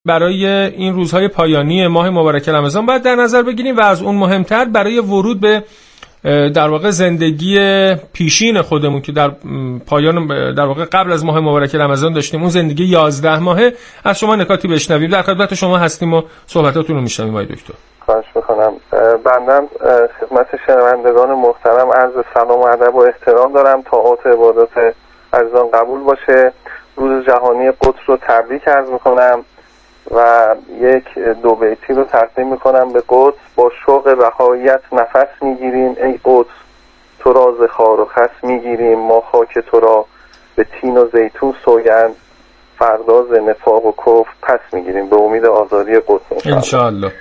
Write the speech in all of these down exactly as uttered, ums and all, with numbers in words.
برای این روزهای پایانی ماه مبارک رمضان باید در نظر بگیریم و از اون مهمتر برای ورود به در واقع زندگی پیشین خودمون که در پایان در واقع قبل از ماه مبارک رمضان داشتیم، اون زندگی یازده ماهه، از شما نکاتی بشنویم. در خدمت شما هستیم و صحبتاتون رو میشنویم آقای دکتر. خواهش میکنم. بندم خدمت شنوندگان محترم عرض سلام و ادب و احترام دارم. طاعات عبادات عزیزان قبول باشه. روز جهانی قدس رو تبریک عرض میکنم و یک دو بیتی رو تقدیم میکنم به قدس. با شوق رهایت نفس میگیریم ای قدس، تو را ز خار و خس میگیریم ما خاک تو را، به تین و زیتون سوگند فردا ز نفاق و کفر پس میگیریم، به امید آزادی قدس انشاءالله.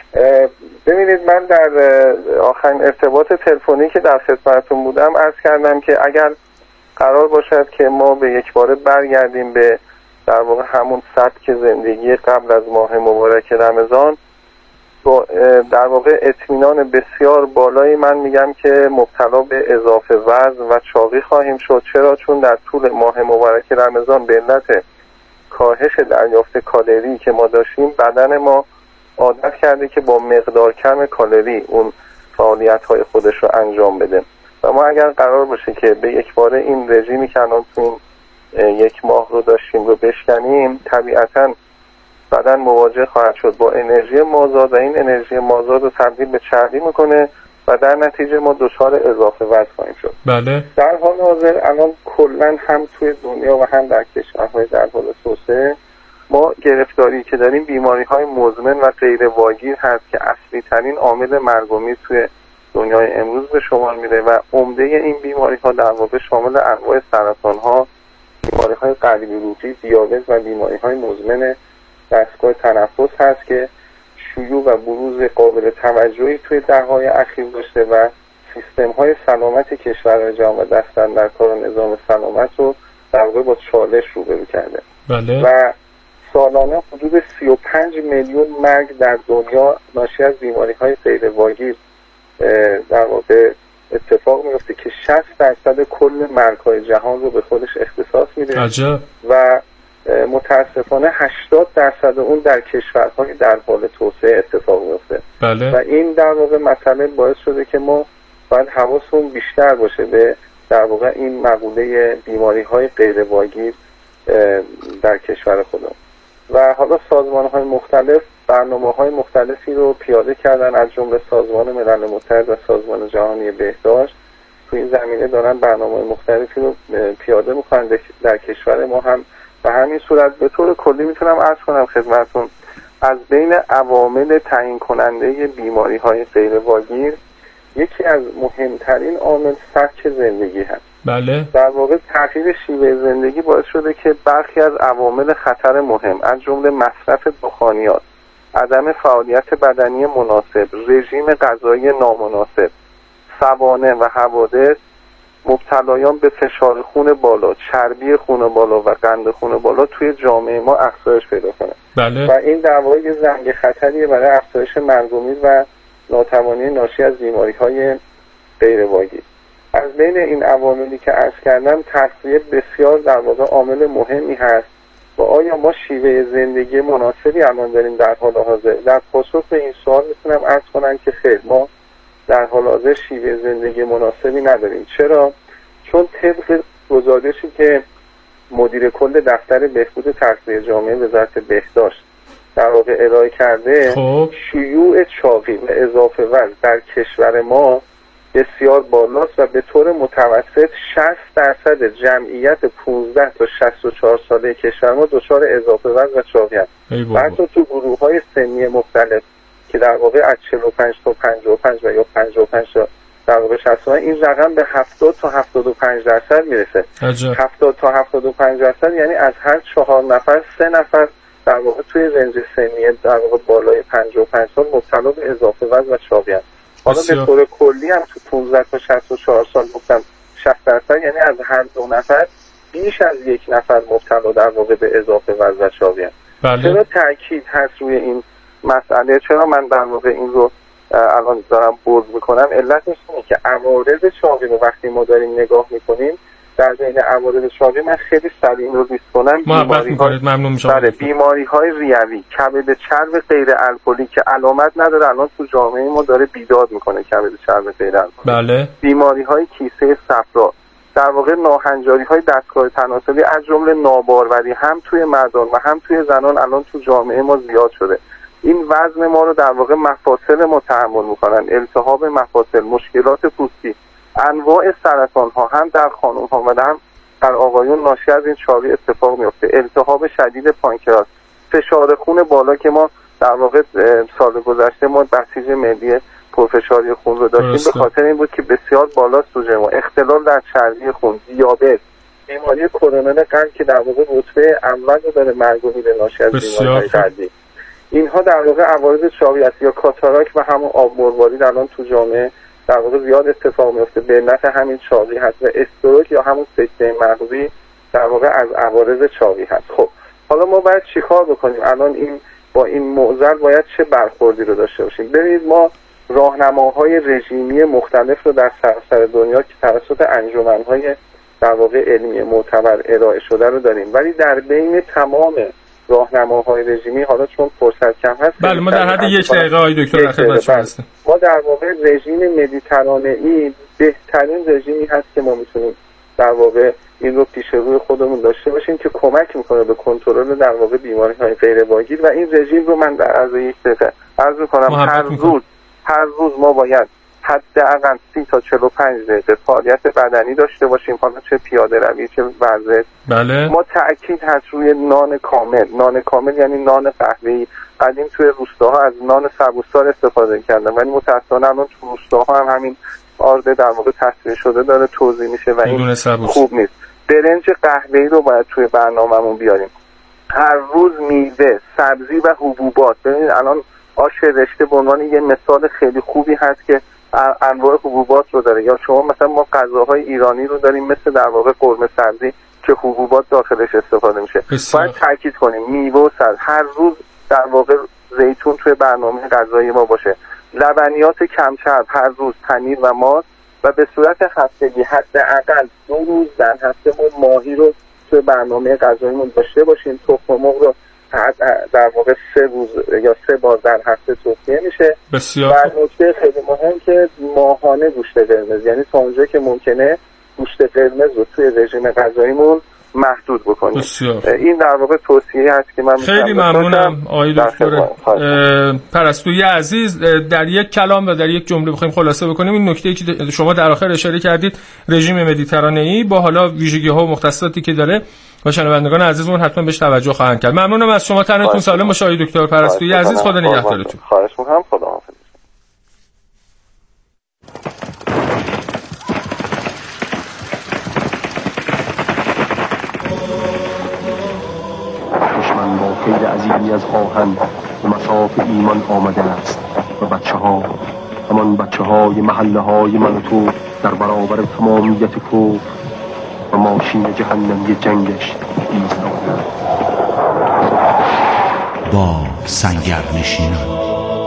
ببینید، من در آخرین ارتباط تلفنی که در خدمتتون بودم عرض کردم که اگر قرار باشد که ما به یک باره برگردیم به در واقع همون سبک زندگی قبل از ماه مبارک رمضان، با در واقع اطمینان بسیار بالایی من میگم که مبتلا به اضافه وزن و چاقی خواهیم شد. چرا؟ چون در طول ماه مبارک رمضان به علت کاهش دریافت کالری که ما داشتیم، بدن ما عادت کرده که با مقدار کم کالری اون فعالیت‌های خودش رو انجام بده و ما اگر قرار باشه که به یک باره این رژیمی که الان تو یک ماه رو داشتیم رو بشکنیم، طبیعتاً بدن مواجه خواهد شد با انرژی مازاد و این انرژی مازاد رو تبدیل به چربی میکنه و در نتیجه ما دچار اضافه وزن خواهیم شد. بله. در حال حاضر الان کلاً هم توی دنیا و هم در کشورهای در حال توسعه ما گرفتاری که داریم بیماری‌های مزمن و غیر واگیر هست که اصلی ترین عامل مرگ و میر توی دنیای امروز به شمار میره و عمده این بیماری‌ها در واقع شامل انواع سرطان‌ها، بیماری‌های قلبی روحی، دیابت و بیماری‌های مزمن دستگاه تنفس هست که شیوع و بروز قابل توجهی توی دهه‌های اخیر داشته و سیستم‌های سلامت کشورهای جهان و دستاندرکار نظام سلامت رو در واقع با چالش روبرو کرده. بله. و سالانه حدود سی و پنج میلیون مرگ در دنیا ناشی از بیماری‌های غیر واگیر در واقع اتفاق میفته که شصت درصد کل مرگ‌های جهان رو به خودش اختصاص میده. عجب. و متاسفانه هشتاد درصد اون در کشورهای در حال توسعه اتفاق میفته. بله. و این در واقع مسئله باعث شده که ما باید حواسمون بیشتر باشه به در واقع این مقوله بیماری‌های غیر واگیر در کشور خودمون. و حالا سازمان‌های مختلف برنامه‌های مختلفی رو پیاده کردن، از جمله سازمان ملل متحد و سازمان جهانی بهداشت تو این زمینه دارن برنامه‌های مختلفی رو پیاده می‌کنن در کشور ما هم. به همین صورت به طور کلی میتونم عرض کنم خدمتتون از بین عوامل تعیین کننده بیماری‌های غیر واگیر یکی از مهمترین عامل سبک زندگی هست. بله. در واقع تغییر شیوه زندگی باعث شده که برخی از عوامل خطر مهم از جمله مصرف دخانیات، عدم فعالیت بدنی مناسب، رژیم غذایی نامناسب، سوانح و حوادث، مبتلایان به فشار خون بالا، چربی خون بالا و قند خون بالا توی جامعه ما افزایش پیدا کنه. بله. و این در واقع یه زنگ خطریه برای افزایش مرگ و میر و ناتوانی ناشی از بیماری‌های غیر واگیر. از بین این عواملی که عرض کردم تغذیه بسیار در واقع عامل مهمی هست و آیا ما شیوه زندگی مناسبی الان داریم در حال حاضر؟ در پاسخ به این سوال میتونم عرض کنم که خیر، ما در حال حاضر شیوه زندگی مناسبی نداریم. چرا؟ چون طبق گزارشی که مدیر کل دفتر بهبود تغذیه جامعه وزارت بهداشت در واقع ارائه کرده، خب. شیوع چاقی و اضافه وزن در کشور ما بسیار بالاست و به طور متوسط شصت درصد جمعیت پانزده تا شصت و چهار ساله کشور ما دچار اضافه وزن و چاقی هست. و حتی تو گروه‌های سنی مختلف که در واقع از چهل و پنج تا پنجاه و پنج و یا پنجاه و پنج تا در واقع شصت این رقم به هفتاد تا هفتاد و پنج درصد میرسه. عجب. هفتاد تا هفتاد و پنج درصد یعنی از هر چهار نفر سه نفر در واقع توی رنج سنی در واقع بالای پنجاه و پنج سال مبتلا به اضافه وزن و چاقی هست. حالا به طور کلی هم تو پانزده تا شصت و چهار سال گفتم شصت درصد یعنی از هر دو نفر بیش از یک نفر مبتلا در واقع به اضافه وزن و چاقی هست. بله. چرا تاکید هست روی این مسئله؟ چرا من در واقع این رو الان دارم بولد میکنم؟ علتش اینه که عوارض چاقی رو وقتی ما داریم نگاه میکنیم در بین عوارض چاقی من خیلی سریع رو لیست کنم. محبت می‌کنید، ممنون میشم. بله، بیماری‌های ریوی، کبد چرب غیر الکلی که علامت نداره، الان تو جامعه ما داره بیداد میکنه کبد چرب غیر الکلی. بله. بیماری‌های کیسه صفرا، در واقع ناهنجاری‌های دستگاه تناسلی از جمله ناباروری هم توی مردان و هم توی زنان الان تو جامعه ما زیاد شده. این وزن ما رو در واقع مفاصل ما تحمل میکنن، التهاب مفاصل، مشکلات پوستی، انواع سرطان ها هم در خانم ها و هم در آقایون ناشی از این چاقی اتفاق میفته. التهاب شدید پانکراس، فشار خون بالا که ما در واقع سال گذشته ما بسیج ملی پرفشاری خون رو داشتیم به خاطر این بود که بسیار بالا سوژه ما، اختلال در چربی خون، دیابت، بیماری کرونر قلب که در واقع رتبه اول رو داره مرگ و میر ناشی از بیماری قلبی. اینها در واقع عوارض چاقی است. یا کاتاراک و همون آب مروارید الان تو جامعه در واقع زیاد اتفاق میفته به علت همین چاقی هست و استروک یا همون سکته مغزی در واقع از عوارض چاقی هست. خب حالا ما باید چیکار بکنیم؟ الان این با این معضل باید چه برخوردی رو داشته باشیم؟ ببینید ما راهنماهای رژیمی مختلف رو در سراسر دنیا که توسط انجمن‌های در واقع علمی معتبر ارائه شده رو داریم، ولی در بین تمام راهنماهای رژیمی، حالا چون فرصت کم هست، بله ما در حد یک دقیقه آقای دکتر در خدمتتون هستیم. ما در واقع رژیم مدیترانه‌ای بهترین رژیمی هست که ما میتونیم در واقع این رو پیش روی خودمون داشته باشیم که کمک میکنه به کنترل در واقع بیماری‌های غیر واگیر. و این رژیم رو من در عرض یک دقیقه عرض می‌کنم هر روز هر روز ما باید حداقل سی تا چهل و پنج دقیقه فعالیت بدنی داشته باشیم، حالا چه پیاده روی چه ورزش. بله. ما تأکید هست روی نان کامل. نان کامل یعنی نان قهوه‌ای. قدیم توی روستاها از نان سبوسدار استفاده کردن، ولی متأسفانه الان تو روستاها هم همین آرد در واقع تصفیه شده داره توزیع میشه و این خوب نیست. برنج قهوه‌ای رو باید توی برنامه‌مون بیاریم. هر روز میوه، سبزی و حبوبات. ببینید الان آش رشته به عنوان یه مثال خیلی خوبی هست که انواع حبوبات رو داره. یا شما مثلا ما غذاهای ایرانی رو داریم مثل در واقع قرمه سبزی که حبوبات داخلش استفاده میشه. باید تاکید کنیم میوه و سبز هر روز در واقع زیتون توی برنامه غذایی ما باشه. لبنیات کم چرب هر روز، پنیر و ماست، و به صورت هفتگی حداقل دو روز در هفته ما ماهی رو توی برنامه غذاییمون داشته باشیم. تخم مرغ رو در واقع سه روز یا سه بار در هفته توصیه میشه. بسیار. و نکته خیلی مهم که ماهانه گوشت قرمز، یعنی تا اونجایی که ممکنه گوشت قرمز رو توی رژیم غذاییمون محدود بکنیم. بسیار. این در واقع توصیه هست که من خیلی ممنونم آقای دکتر پرستویی عزیز. در یک کلام و در یک جمله بخوایم خلاصه بکنیم، این نکته‌ای که شما در آخر اشاره کردید رژیم مدیترانه‌ای با حالا ویژگی‌ها و مختصاتی که داره و شنوندگان عزیزمون حتما بهش توجه خواهند کرد. ممنونم از شما. تنتون سالم باشه آقای دکتر پرستویی عزیز. خدا نگهدارتون. خواهش می‌کنم. خداحافظ. دشمن با قید عظیمی از آهن به مصاف ایمان آمده است و بچه ها، همان بچه های محله های من و تو در برابر تمامیت کفر و ماشین جهنمی جنگش ایستادند. با سنگرنشینان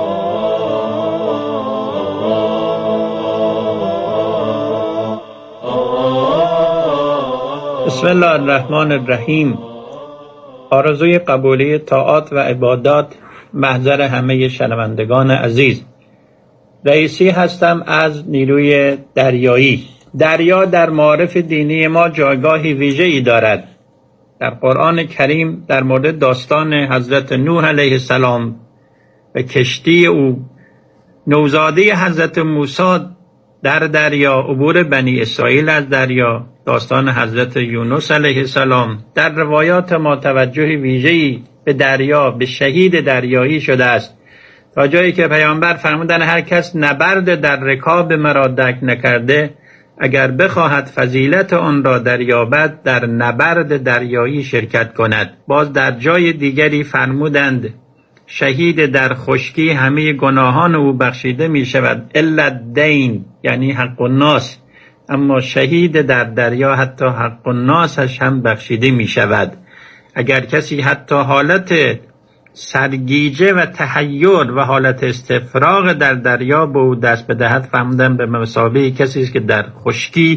بسم الله الرحمن الرحیم. آرزوی قبولی طاعات و عبادات محضر همه شنوندگان عزیز. رئیسی هستم از نیروی دریایی. دریا در معارف دینی ما جایگاهی ویژه‌ای دارد. در قرآن کریم در مورد داستان حضرت نوح علیه السلام و کشتی او، نوزاده حضرت موسی در دریا، عبور بنی اسرائیل از دریا، داستان حضرت یونس علیه السلام، در روایات ما توجه ویژه‌ای به دریا، به شهید دریایی شده است، تا جایی که پیامبر فرمودند هر کس نبرد در رکاب مرا درک نکرده، اگر بخواهد فضیلت آن را دریابد در نبرد دریایی شرکت کند. باز در جای دیگری فرمودند شهید در خشکی همه گناهان او بخشیده می شود الا الدین، یعنی حق الناس، اما شهید در دریا حتی حق الناسش هم بخشیده می شود. اگر کسی حتی حالت سرگیجه و تحیر و حالت استفراغ در دریا به او دست بدهد، فهمدن به مثابه کسی است که در خشکی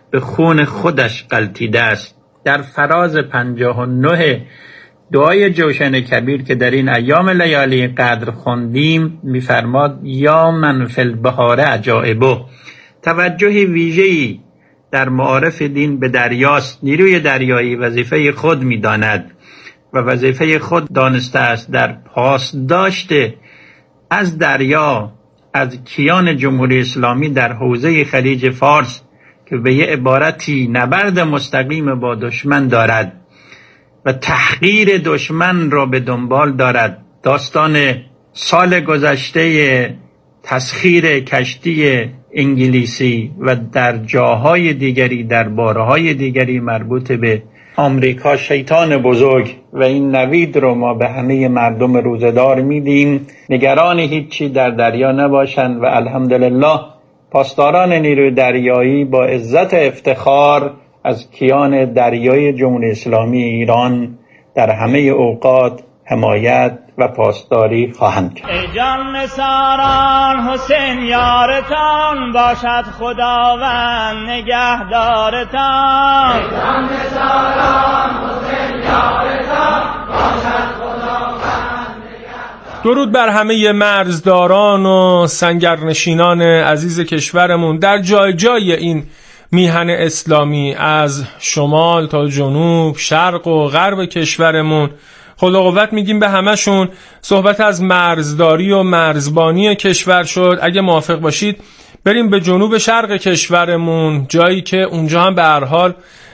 به خون خودش غلطیده است. در فراز پنجاه و نه دعای جوشن کبیر که در این ایام لیالی قدر خوندیم می‌فرماد یا من فی البحار عجائبه. توجه ویژه‌ای در معارف دین به دریاست. نیروی دریایی وظیفه خود می‌داند و وظیفه خود دانسته است در پاسداشت از دریا، از کیان جمهوری اسلامی در حوزه خلیج فارس که به یه عبارتی نبرد مستقیم با دشمن دارد و تحقیر دشمن را به دنبال دارد. داستان سال گذشته تسخیر کشتی انگلیسی و در جاهای دیگری، در بارهای دیگری مربوط به آمریکا شیطان بزرگ و این نوید رو ما به همه مردم روزدار میدیم نگران هیچی در دریا نباشند و الحمدلله پاسداران نیروی دریایی با عزت افتخار از کیان دریایی جمهوری اسلامی ایران در همه اوقات حمایت و پاسداری خواهند کرد. ای جان نثاران حسین یارتان باشد خداوند نگهدارتان. ای جان نثاران حسین یارتان باشد خداوند نگهدارتان. درود بر همه مرزداران و سنگرنشینان عزیز کشورمون در جای جای این میهن اسلامی، از شمال تا جنوب، شرق و غرب کشورمون. خدا قوت میگیم به همشون. صحبت از مرزداری و مرزبانی کشور شد. اگه موافق باشید بریم به جنوب شرق کشورمون، جایی که اونجا هم به هر حال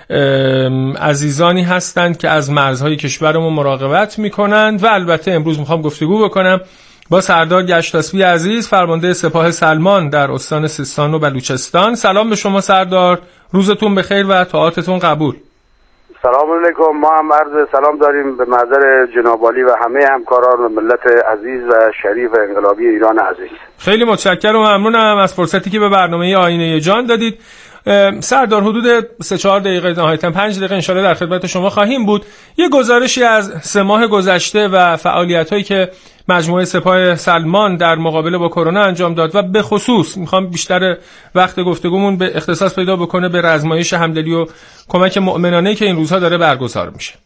عزیزانی هستند که از مرزهای کشورمون مراقبت میکنند و البته امروز میخوام گفتگو بکنم با سردار گشتاسبی عزیز، فرمانده سپاه سلمان در استان سیستان و بلوچستان. سلام به شما سردار، روزتون بخیر و طاعاتتون قبول. سلام علیکم. ما هم عرض سلام داریم به محضر جناب عالی و همه همکاران و ملت عزیز و شریف انقلابی ایران عزیز. خیلی متشکرم و ممنونم از فرصتی که به برنامه آینه جان دادید. سردار حدود سه چهار دقیقه، نهایتا پنج دقیقه انشالله در خدمت شما خواهیم بود. یه گزارشی از سه ماه گذشته و فعالیت‌هایی که مجموعه سپاه سلمان در مقابله با کرونا انجام داد و به خصوص میخوام بیشتر وقت گفتگومون به اختصاص پیدا بکنه به رزمایش همدلی و کمک مؤمنانه‌ای که این روزها داره برگزار میشه.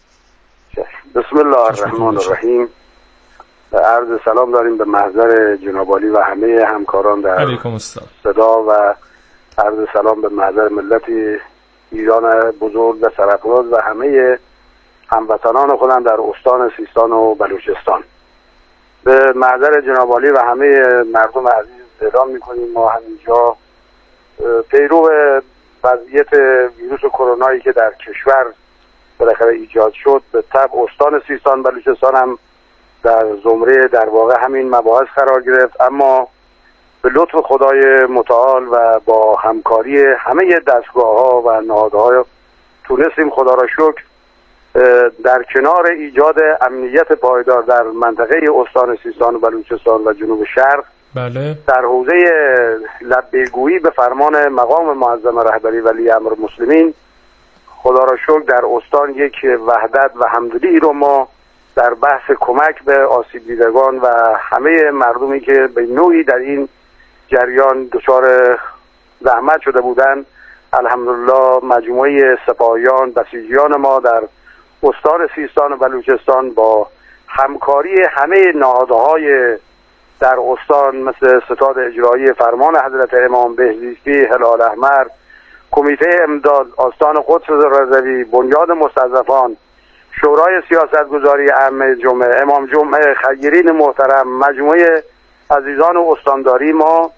بسم الله الرحمن الرحیم. عرض سلام داریم به محضر جناب عالی و همه همکاران در صدا و عرض سلام به محضر ملت ایران بزرگ و سرفراز و همه هموطنان خودم در استان سیستان و بلوچستان. به محضر جناب عالی و همه مردم عزیز اعلام می‌کنیم ما همینجا پیرو وضعیت ویروس کرونایی که در کشور بالاخره ایجاد شد، به طب استان سیستان بلوچستان هم در زمره در واقع همین مباحث قرار گرفت، اما به لطف خدای متعال و با همکاری همه دستگاه‌ها و نهادها تونستیم خدا را شکر در کنار ایجاد امنیت پایدار در منطقه استان سیستان و بلوچستان و جنوب شرق، بله، در حوزه لبه‌گویی به فرمان مقام معظم رهبری ولی امر مسلمین، خدا را شکر در استان یک وحدت و همدلی رو ما در بحث کمک به آسیب دیدگان و همه مردمی که به نوعی در این جریان دچار زحمت شده بودند، الحمدلله مجموعه سپاهیان بسیجیان ما در استان سیستان و بلوچستان با همکاری همه نهادهای در استان مثل ستاد اجرایی فرمان حضرت امام بهزیستی، هلال احمر، کمیته امداد آستان قدس رضوی، بنیاد مستضعفان، شورای سیاستگذاری عامه جمعه، امام جمعه، خیرین محترم، مجموعه عزیزان و استانداری ما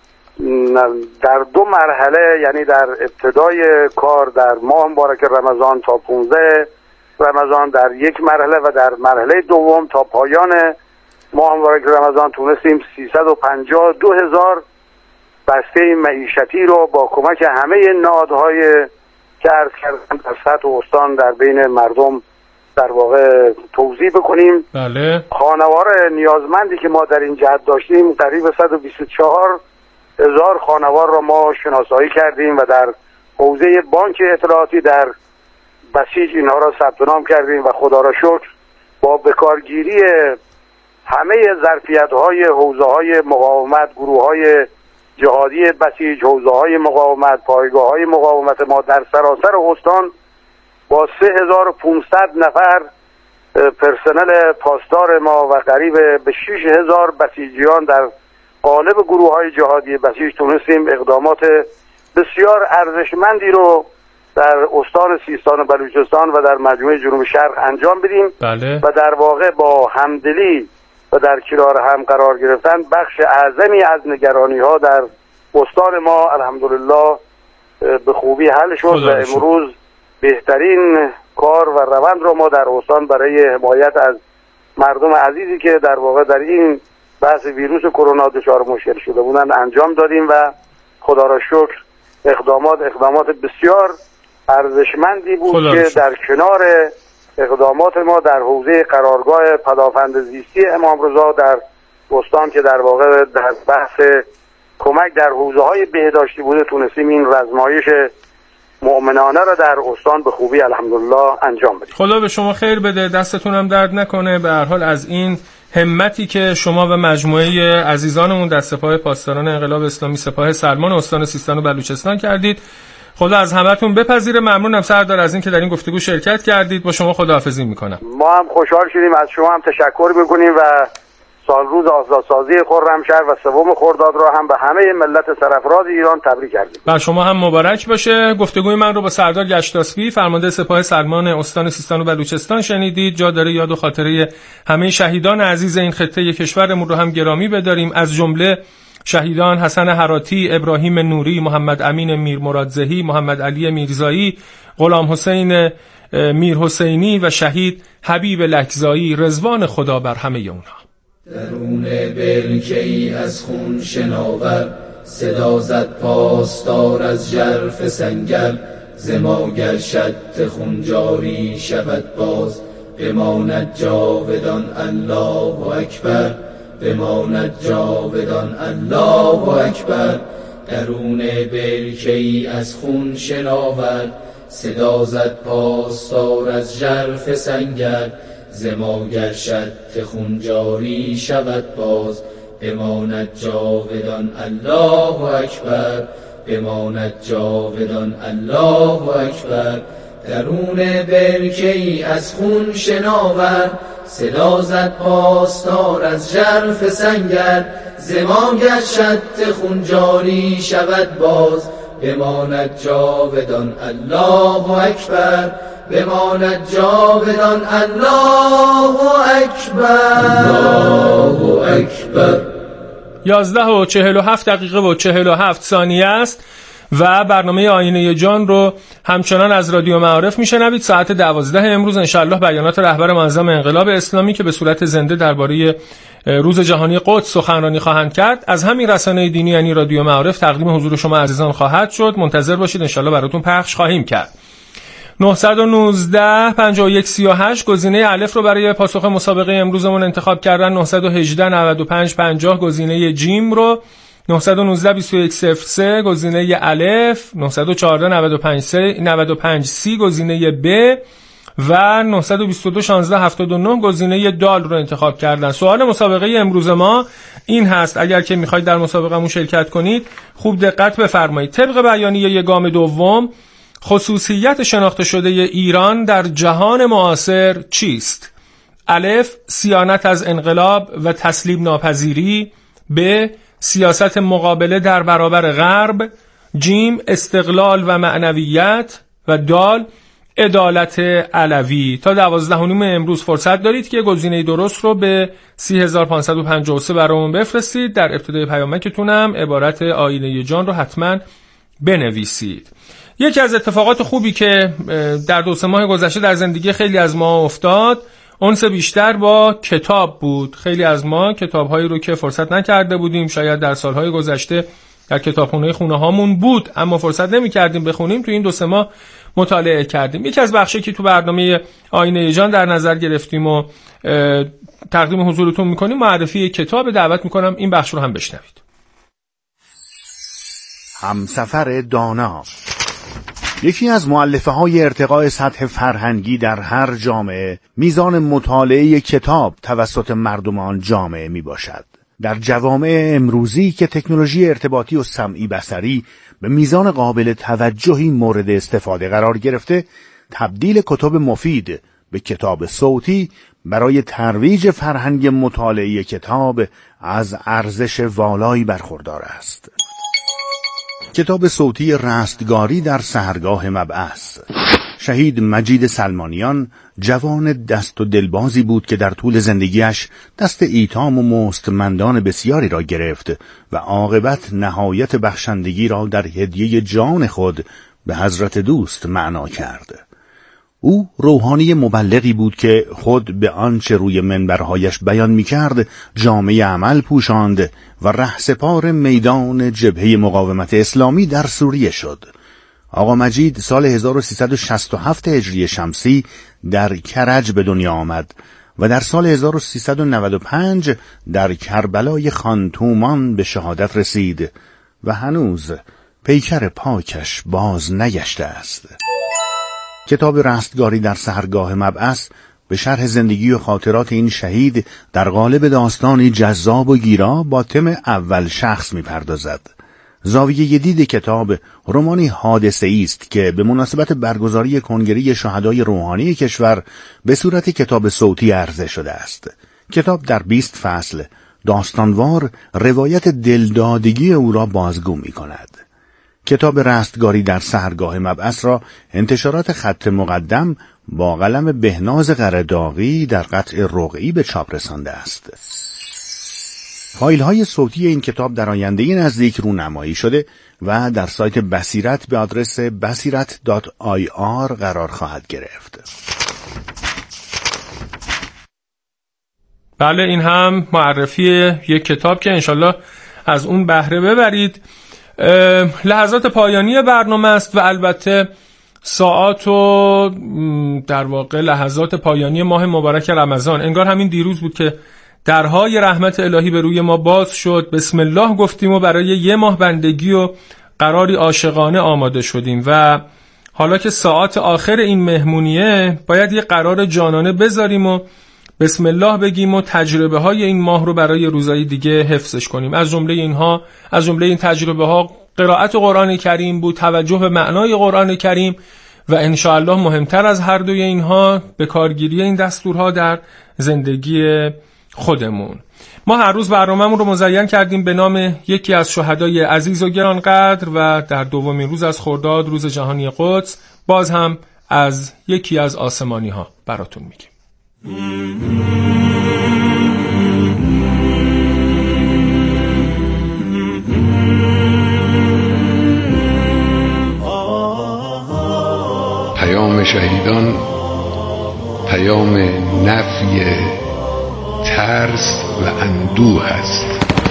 در دو مرحله، یعنی در ابتدای کار در ماه مبارک رمضان تا پانزده رمضان در یک مرحله و در مرحله دوم تا پایان ماه مبارک رمضان تونستیم سیصد و پنجاه و دو هزار بسته معیشتی رو با کمک همه نهادهای که عرض کردم در سطح استان در بین مردم در واقع توزیع بکنیم. بله. خانوار نیازمندی که ما در این جهت داشتیم قریب صد و بیست و چهار هزار خانوار را ما شناسایی کردیم و در حوزه بانک اطلاعاتی در بسیج اینها را ثبت نام کردیم و خدا را شکر با بکارگیری همه ظرفیت‌های حوزه‌های مقاومت، گروه‌های جهادی بسیج، حوزه‌های مقاومت، پایگاه‌های مقاومت ما در سراسر استان با سه هزار و پانصد نفر پرسنل پاسدار ما و قریب به شش هزار بسیجیان در قالب گروه‌های جهادی بسیج تونستیم اقدامات بسیار ارزشمندی رو در استان سیستان و بلوچستان و در مجموعه جنوب شرق انجام بدیم. بله. و در واقع با همدلی و در کنار هم قرار گرفتن بخش اعظمی از نگرانی‌ها در استان ما الحمدلله به خوبی حل شد و امروز بهترین کار و روند رو ما در استان برای حمایت از مردم عزیزی که در واقع در این بحث ویروس کرونا دچار مشکل شده بودن انجام دادیم و خدا را شکر اقدامات اقدامات بسیار ارزشمندی بود که در کنار اقدامات ما در حوزه قرارگاه پدافند زیستی امام رضا در استان که در واقع در بحث کمک در حوزه‌های بهداشتی بوده تونستیم این رزمایش مؤمنانه را در استان به خوبی الحمدلله انجام بدیم. خدا به شما خیر بده، دستتون هم درد نکنه. به هر حال از این همتی که شما و مجموعه عزیزانمون در سپاه پاسداران انقلاب اسلامی سپاه سلمان استان سیستان و بلوچستان کردید. خدا از همتون بپذیره. ممنونم سردار از این که در این گفتگو شرکت کردید. با شما خداحافظی میکنم. ما هم خوشحال شدیم، از شما هم تشکر میکنیم و سال روز آزادسازی خرمشهر و سوم خرداد را هم به همه ملت سرفراز ایران تبریک کردیم. بر شما هم مبارک باشه. گفتگوی من رو با سردار گشتاسبی فرمانده سپاه سلمان استان سیستان و بلوچستان شنیدید. جا داره یاد و خاطره همه شهیدان عزیز این خطه کشورمون رو هم گرامی بداریم، از جمله شهیدان حسن هراتی، ابراهیم نوری، محمد امین میرمرادزهی، محمد علی میرزایی، غلام حسین میرحسینی و شهید حبیب لکزایی. رضوان خدا بر همه اونها. درون برکه‌ای از خون شناور، صدا زد پاسدار از ژرف سنگر. ز ما گر شط خون جاری شود باز، بماند جاودان الله اکبر، بماند جاودان الله اکبر. درون برکه‌ای از خون شناور، صدا زد پاسدار از ژرف سنگر. ز ما گر شط خون جاری شود باز، بماند جاودان الله اکبر، بماند جاودان الله اکبر. درون برکه‌ای از خون شناور، صدا زد پاسدار از ژرف سنگر. ز ما گر شط خون جاری شود باز، بماند جاودان الله اکبر، بماند جاودان الله اکبر، الله اکبر. یازده و چهل و هفت دقیقه و چهل و هفت ثانیه است و برنامه آینه جان رو همچنان از رادیو معارف میشنوید. ساعت دوازده امروز انشالله بیانات رهبر معظم انقلاب اسلامی که به صورت زنده درباره روز جهانی قدس سخنرانی خواهند کرد از همین رسانه دینی یعنی رادیو معارف تقدیم حضور شما عزیزان خواهد شد. منتظر باشید، انشالله براتون پخش خواهیم کرد. نه یک نه پنج یک سه هشت گزینه الف رو برای پاسخ مسابقه امروزمون انتخاب کردن. نه یک هشت نه نه پنج پنجاه گزینه جیم رو، نه یک نه دو یک صفر سه گزینه الف، نه یک چهار نه پنج سی گزینه ب و نه دو دو شانزده هفتاد و نه گزینه دال رو انتخاب کردن. سوال مسابقه امروز ما این هست: اگر که میخواید در مسابقه‌مون شرکت کنید خوب دقت بفرمایید. طبق بیانیه گام دوم، خصوصیت شناخته شده ایران در جهان معاصر چیست؟ الف، صیانت از انقلاب و تسلیم ناپذیری. ب، سیاست مقابله در برابر غرب. جیم، استقلال و معنویت. و دال، عدالت علوی. تا دوازده و نیم امروز فرصت دارید که گزینه درست رو به سی هزار و پانصد و پنجاه و سه برامون بفرستید. در ابتدای پیامکتونم عبارت آینه جان رو حتما بنویسید. یکی از اتفاقات خوبی که در دو سه ماه گذشته در زندگی خیلی از ما افتاد اونس بیشتر با کتاب بود. خیلی از ما کتاب‌هایی رو که فرصت نکرده بودیم، شاید در سال‌های گذشته در کتابخونه خونه هامون بود اما فرصت نمی‌کردیم بخونیم، تو این دو سه ماه مطالعه کردیم. یکی از بخشی که تو برنامه آینه جان در نظر گرفتیم و تقدیم حضورتون می‌کنیم معرفی کتاب. دعوت می‌کنم این بخش رو هم بشنوید. همسفر دانا یکی از مؤلفه های ارتقاء سطح فرهنگی در هر جامعه میزان مطالعه کتاب توسط مردم آن جامعه می باشد. در جوامع امروزی که تکنولوژی ارتباطی و سمعی بصری به میزان قابل توجهی مورد استفاده قرار گرفته، تبدیل کتب مفید به کتاب صوتی برای ترویج فرهنگ مطالعه کتاب از ارزش والایی برخوردار است. کتاب صوتی رستگاری در سحرگاه مبعث. شهید مجید سلمانیان جوان دست و دلبازی بود که در طول زندگیش دست ایتام و مستمندان بسیاری را گرفت و عاقبت نهایت بخشندگی را در هدیه جان خود به حضرت دوست معنا کرد. او روحانی مبلغی بود که خود به آنچه روی منبرهایش بیان می‌کرد جامه عمل پوشاند و رهسپار میدان جبهه مقاومت اسلامی در سوریه شد. آقا مجید سال هزار و سیصد و شصت و هفت هجری شمسی در کرج به دنیا آمد و در سال هزار و سیصد و نود و پنج در کربلای خانتومان به شهادت رسید و هنوز پیکر پاکش باز نگشته است. کتاب رستگاری در سحرگاه مبعث به شرح زندگی و خاطرات این شهید در قالب داستانی جذاب و گیرا با تم اول شخص می‌پردازد. زاویه دید کتاب رمانی حادثه‌ای است که به مناسبت برگزاری کنگره شهدای روحانی کشور به صورت کتاب صوتی عرضه شده است. کتاب در بیست فصل داستانوار روایت دلدادگی او را بازگو می‌کند. کتاب رستگاری در سحرگاه مبعث را انتشارات خط مقدم با قلم بهناز قرداغی در قطع رقعی به چاپ رسانده است. فایل های صوتی این کتاب در آینده نزدیک رونمایی شده و در سایت بصیرت به آدرس بصیرت دات آی آر قرار خواهد گرفت. بله، این هم معرفی یک کتاب که انشالله از اون بهره ببرید. لحظات پایانی برنامه است و البته ساعات و در واقع لحظات پایانی ماه مبارک رمضان. انگار همین دیروز بود که درهای رحمت الهی به روی ما باز شد، بسم الله گفتیم و برای یه ماه بندگی و قراری عاشقانه آماده شدیم و حالا که ساعات آخر این مهمونیه باید یه قرار جانانه بذاریم و بسم الله بگیم و تجربه های این ماه رو برای روزهای دیگه حفظش کنیم. از جمله اینها از جمله این تجربه ها قرائت قرآن کریم بود، توجه به معنای قرآن کریم و انشاءالله مهمتر از هر دوی اینها به کارگیری این دستورها در زندگی خودمون. ما هر روز برنامه‌مون رو مزین کردیم به نام یکی از شهدای عزیز و گرانقدر و در دومین روز از خرداد، روز جهانی قدس، باز هم از یکی از آسمانی ها براتون میگیم. پیام شهیدان پیام نفی ترس و اندوه است.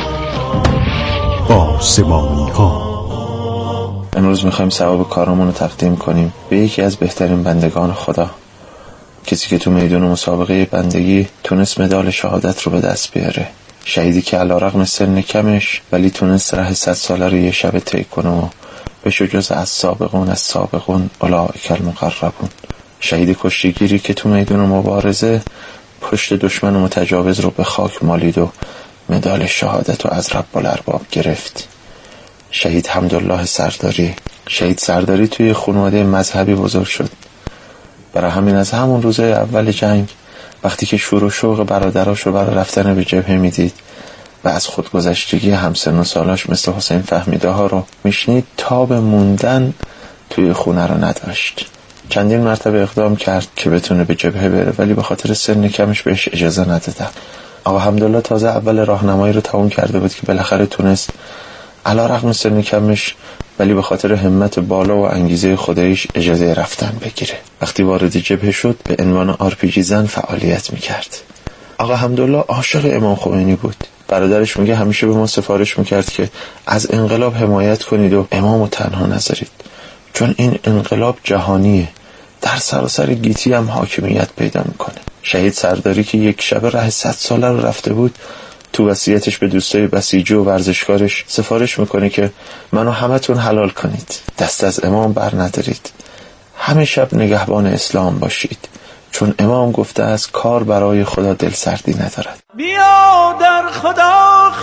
آسمانی ها. امروز میخوایم ثواب کارمون رو تقدیم کنیم به یکی از بهترین بندگان خدا، کسی که تو میدون مسابقه بندگی تونست مدال شهادت رو به دست بیاره، شهیدی که علیرغم سن کمش ولی تونست راه صد ساله رو یه شب طی کنه و بشه جز از سابقون از سابقون اولئک المقربون. شهید کشتیگیری که تو میدون مبارزه پشت دشمن متجاوز رو به خاک مالید و مدال شهادت رو از رب الارباب گرفت. شهید حمدالله سرداری. شهید سرداری توی خانواده مذهبی بزرگ شد، برای همین از همون روزای اول جنگ وقتی که شور و شوق برادراش رو برای رفتن به جبهه میدید و از خودگذشتگی همسن و سالاش مثل حسین فهمیده ها رو میشنید، تاب موندن توی خونه رو نداشت. چندین مرتبه اقدام کرد که بتونه به جبهه بره ولی به خاطر سن کمش بهش اجازه ندادن. آقا حمدالله تازه اول راهنمایی رو تموم کرده بود که بالاخره تونست علیرغم سن کمش ولی به خاطر همت بالا و انگیزه خداییش اجازه رفتن بگیره. وقتی وارد جبهه شد به عنوان آر پی جی زن فعالیت میکرد. آقا حمدالله عاشق امام خمینی بود. برادرش میگه همیشه به ما سفارش میکرد که از انقلاب حمایت کنید و امامو تنها نذارید، چون این انقلاب جهانیه، در سراسر گیتی هم حاکمیت پیدا میکنه. شهید سرداری که یک شب راه صد ساله رو رفته بود، تو وصیتش به دوستای بسیجی و ورزشکارش سفارش میکنه که منو همتون حلال کنید، دست از امام بر ندارید، همه شب نگهبان اسلام باشید، چون امام گفته است کار برای خدا دل سردی ندارد. بیا در خدا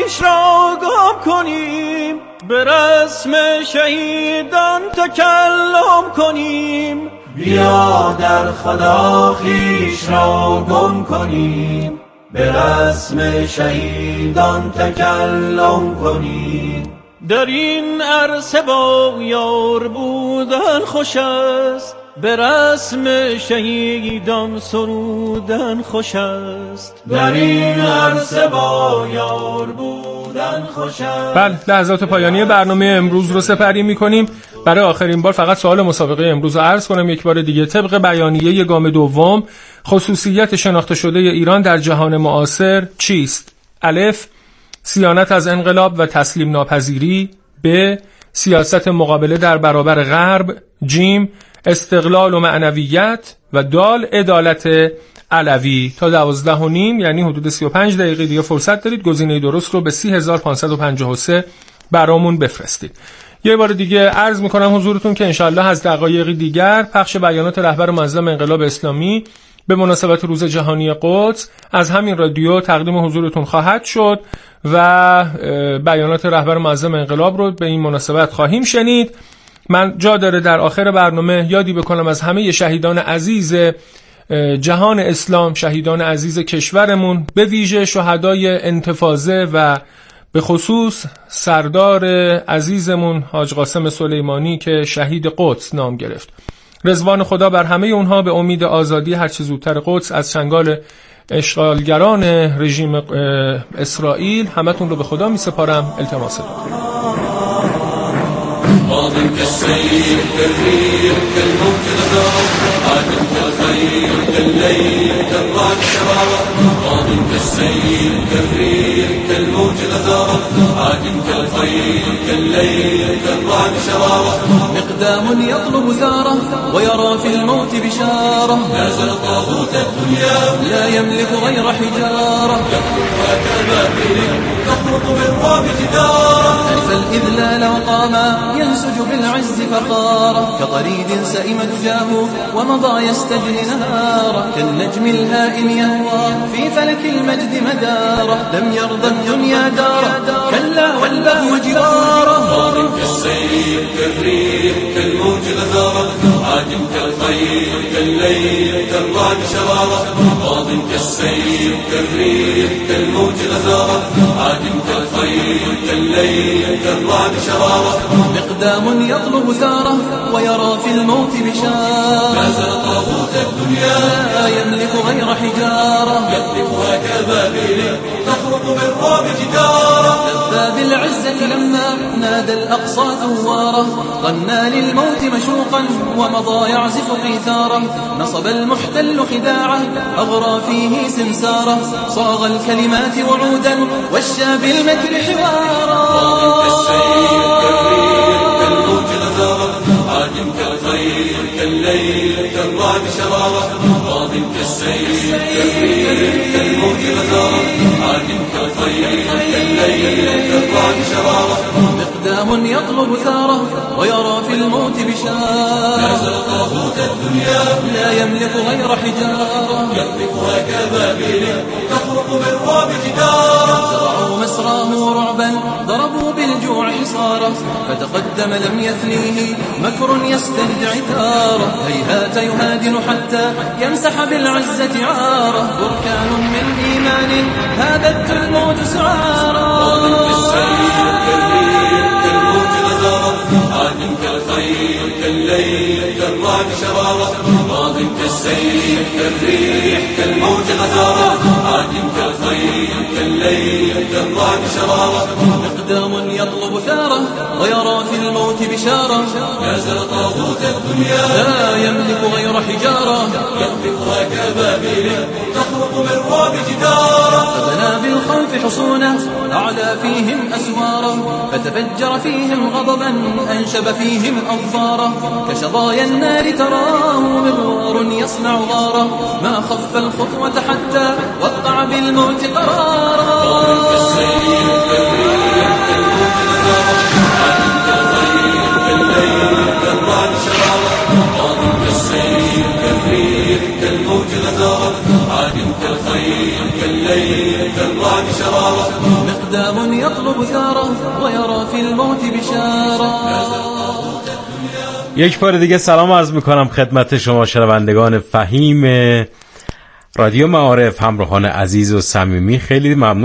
خیش را گم کنیم، به رسم شهیدان تکلم کنیم. بیا در خدا خیش را گم کنیم، به رسم شهیدان تکلم کنیم. در این عرصه با یار بودن خوش است، به رسم شهیدان سرودن خوش است. در این عرصه با یار بودن خوش است. بله، لحظات پایانی برنامه امروز رو سپری می‌کنیم. برای آخرین بار فقط سوال مسابقه امروز رو عرض کنم یک بار دیگه. طبق بیانیه گام دوم، خصوصیت شناخته شده ایران در جهان معاصر چیست؟ الف، صیانت از انقلاب و تسلیم ناپذیری. ب، سیاست مقابله در برابر غرب. جیم، استقلال و معنویت. و دال، عدالت علوی. تا دوازده و نیم یعنی حدود سی و پنج دقیقه دیگه فرصت دارید گزینه درست رو به سی هزار و پانصد و پنجاه و سه برامون بفرستید. یه بار دیگه عرض میکنم حضورتون که انشالله از دقایقی دیگر پخش بیانات رهبر معظم انقلاب اسلامی به مناسبت روز جهانی قدس از همین رادیو تقدیم حضورتون خواهد شد و بیانات رهبر معظم انقلاب رو به این مناسبت خواهیم شنید. من جا داره در آخر برنامه یادی بکنم از همه شهیدان عزیز جهان اسلام، شهیدان عزیز کشورمون، به ویژه شهدای انتفاضه و به خصوص سردار عزیزمون حاج قاسم سلیمانی که شهید قدس نام گرفت. رضوان خدا بر همه اونها به امید آزادی هرچه زودتر قدس از چنگال اشغالگران رژیم اسرائیل. همتون رو به خدا می سپارم. التماس دارم. ماض كالسيل كالريح كالموج غزارة عادم كالخيل كالليل كالرعد شرارة ماض كالسيل كالريح كالموج غزارة عادم كالخيل كالليل كالرعد شرارة مقدام يطلب زاره ويرى في الموت بشارة نازل طاغوت الدنيا لا يملك غير حجارة يقطفها كبابل تخرق بالرعب جدارة ألف الإذلال وقاما ينسج بالعز فخارا كطريد سئم دجاه ومضى يستجري نهارا كالنجم الهائم يهوى في فلك المجد مدارا لم يرضى الدنيا دارا كلا والبهو جوارا ماض كالسيل كالريح كالموج غزارة عادم كالخيل كالليل كالرعد شرارة ماض كالسيل كالريح كالموج غزارة عادم كالخيل كالليل كالرعد شرارة مقدام يطلب ثاره ويرى في الموت بشارة نازل طاغوت الدنيا لا يملك غير حجارة يقذفها كبابل تخرق بالرعب جدارة لذا بالعزة لما نادى الأقصى ثوارة غنى للموت مشوقا ومضى يعزف قيثارة نصب المحتل خداعه أغرى فيه سمسارة صاغ الكلمات وعودا والشى بالمكر حوارا عادم كالخيل كالليل كالرعد شرارة ماض كالسيل كالريح كالموج غزارة عادم كالخيل كالليل كالرعد شرارة مقدام يطلب ثاره ويرى في الموت بشارة نازل طاغوت الدنيا لا يملك غير حجارة يقذفها كبابل تخرق بالرعب جدارة زرعوا مسراه رعبا ضربوا بالجوع حصارة فتقدم لم يثنيه مكر يستدعي ثاره هيهات يهادن حتى يمسح بالعزة عاره بركان من إيمان هابت الموت سعارا عادم كالخيل كالليل كالرعد شرارة ماض كالسيل كالريح كالموج غزارة عادم كالخيل كالليل كالرعد شرارة مقدام يطلب ثاره ويرى في الموت بشارة نازل طاغوت الدنيا لا يملك غير حجارة يقذفها كبابل تخرق بالرعب جدارة فبنى بالخوف حصونه أعلى فيهم أسوارا فتفجر فيهم غضبا أنشب فيهم أظفارا كشظايا النار تراه مغوار يصنع غارا ما خف الخطوة حتى وقع بالموت قرارا كالموج غزارة عادم كالخيل كالليل كالرعد شرارة خدام يطلب ثاره ويرى في الموت بشارة. یک بار دیگه سلام عرض میکنم خدمت شما شنوندگان فهیم رادیو معارف، همراهان عزیز و صمیمی. خیلی ممنون